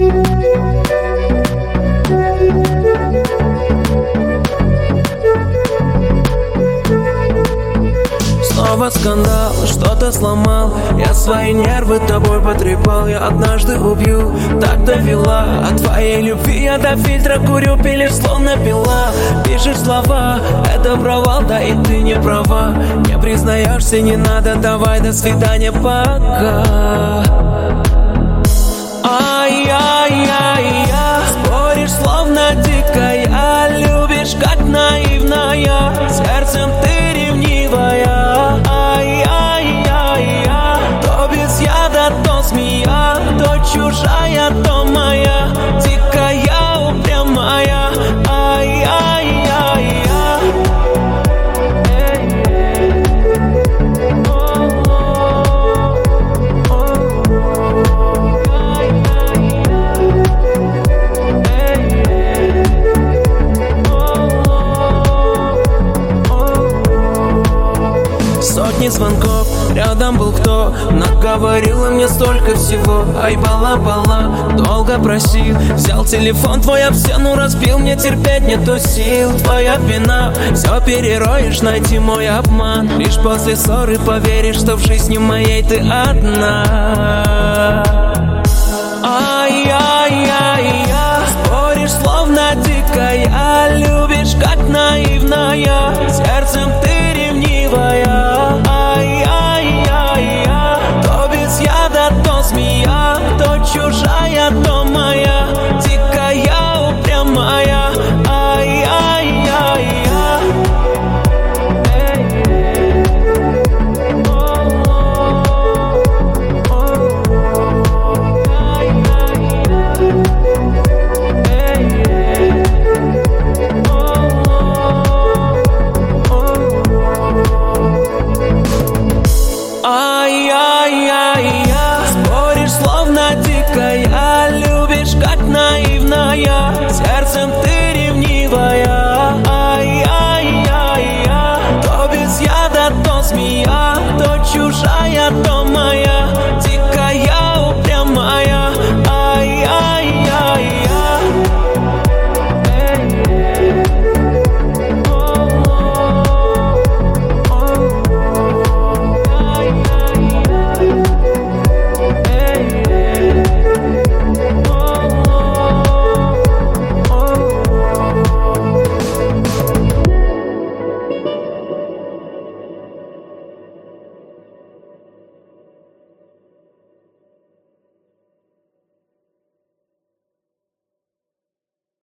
Снова скандал, что-то сломал. Я свои нервы тобой потрепал. Я однажды убью, так довела. От твоей любви я до фильтра курю. Пилишь словно пила. Пишешь слова, это провал. Да и ты не права. Не признаешься, не надо. Давай, до свидания, пока. Ай-яй-яй-я. Споришь словно дикая. Любишь как наивная. Сердцем ты ревнивая. То змея, то чужая, то моя, дикая, упрямая. Ай-яй-яй-я. Сотни звонков, рядом был кто? Наговорила мне столько всего. Ай, бала-бала, долго просил. Взял телефон твой об стену, разбил. Мне терпеть нету сил. Твоя вина, все перероешь, найти мой обман. Лишь после ссоры поверишь, что в жизни моей ты одна. Ай-яй-яй-я. Споришь словно дикая. Любишь как наивная. Сердцем ты ревнивая. То змея, то чужая, то моя.